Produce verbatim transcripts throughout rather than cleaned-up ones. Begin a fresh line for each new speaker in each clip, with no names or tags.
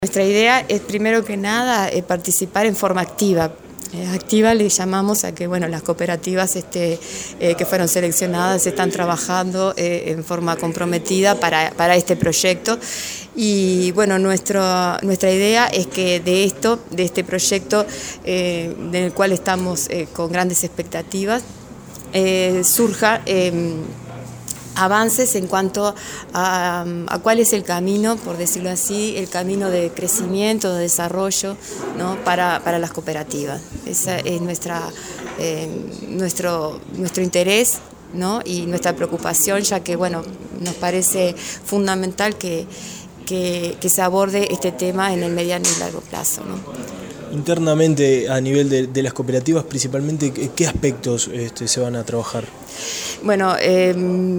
Nuestra idea es, primero que nada, eh, participar en forma activa. Eh, activa le llamamos a que bueno, las cooperativas este, eh, que fueron seleccionadas están trabajando eh, en forma comprometida para, para este proyecto. Y bueno, nuestro, nuestra idea es que de esto, de este proyecto, eh, del cual estamos eh, con grandes expectativas, eh, surja eh, avances en cuanto a, a cuál es el camino, por decirlo así, el camino de crecimiento, de desarrollo, ¿no? para, para las cooperativas. Ese es nuestra, eh, nuestro, nuestro interés, ¿no? Y nuestra preocupación, ya que bueno, nos parece fundamental que, que, que se aborde este tema en el mediano y largo plazo, ¿no?
Internamente, a nivel de, de las cooperativas, principalmente, ¿qué aspectos este, se van a trabajar?
Bueno, eh,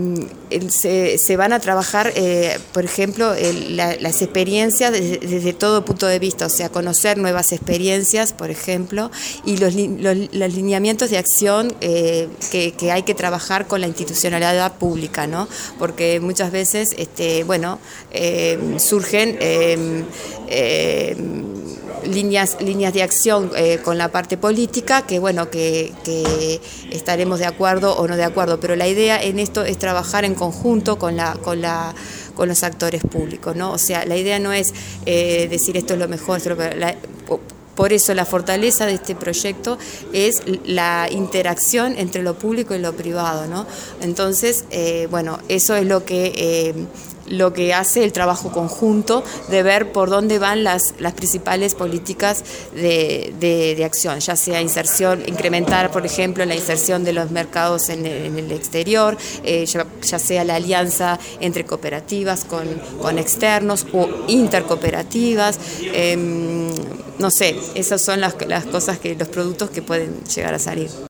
se, se van a trabajar, eh, por ejemplo, el, la, las experiencias desde, desde todo punto de vista, o sea, conocer nuevas experiencias, por ejemplo, y los, los, los lineamientos de acción eh, que, que hay que trabajar con la institucionalidad pública, ¿no? Porque muchas veces, este, bueno, eh, surgen eh, eh, líneas, líneas de acción eh, con la parte política, que bueno, que, que estaremos de acuerdo o no de acuerdo, pero la idea en esto es trabajar en conjunto con la, con la, con los actores públicos, ¿no? O sea, la idea no es eh, decir esto es lo mejor, esto es lo peor. La, por eso la fortaleza de este proyecto es la interacción entre lo público y lo privado, ¿no? Entonces, eh, bueno, eso es lo que eh, lo que hace el trabajo conjunto de ver por dónde van las, las principales políticas de, de, de acción, ya sea inserción, incrementar, por ejemplo, la inserción de los mercados en el, en el exterior, eh, ya, ya sea la alianza entre cooperativas con, con externos o intercooperativas, eh, no sé, esas son las, las cosas que, los productos que pueden llegar a salir.